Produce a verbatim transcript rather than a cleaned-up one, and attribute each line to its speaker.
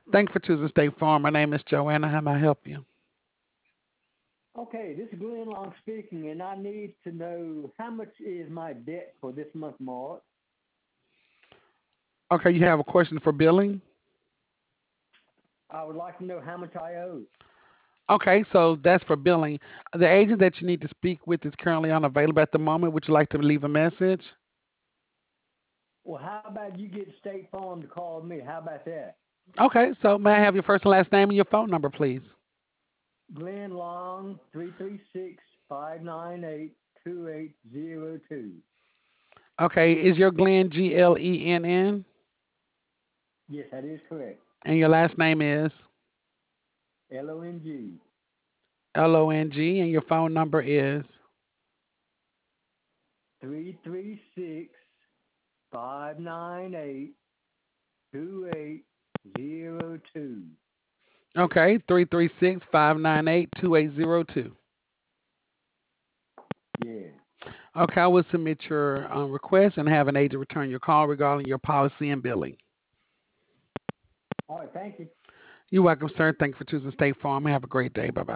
Speaker 1: Thank you for choosing State Farm. My name is Joanna. How may I help you?
Speaker 2: Okay, this is Glenn Long speaking, and I need to know how much is my debt for this month, March.
Speaker 1: Okay, you have a question for billing?
Speaker 2: I would like to know how much I owe.
Speaker 1: Okay, so that's for billing. The agent that you need to speak with is currently unavailable at the moment. Would you like to leave a message?
Speaker 2: Well, how about you get State Farm to call me? How about that?
Speaker 1: Okay, so may I have your first and last name and your phone number, please?
Speaker 2: Glenn Long, three three six, five nine eight, two eight zero two.
Speaker 1: Okay, is your Glenn G L E N N?
Speaker 2: Yes, that is correct.
Speaker 1: And your last name is
Speaker 2: L O N G,
Speaker 1: L O N G, and your phone number is?
Speaker 2: three three six, five nine eight, two eight zero two.
Speaker 1: Okay, three three six, five nine eight, two eight zero two.
Speaker 2: Yeah.
Speaker 1: Okay, I will submit your um, request and have an agent return your call regarding your policy and billing.
Speaker 2: All right, thank you.
Speaker 1: You're welcome, sir. Thank you for choosing State Farm. Have a great day. Bye bye.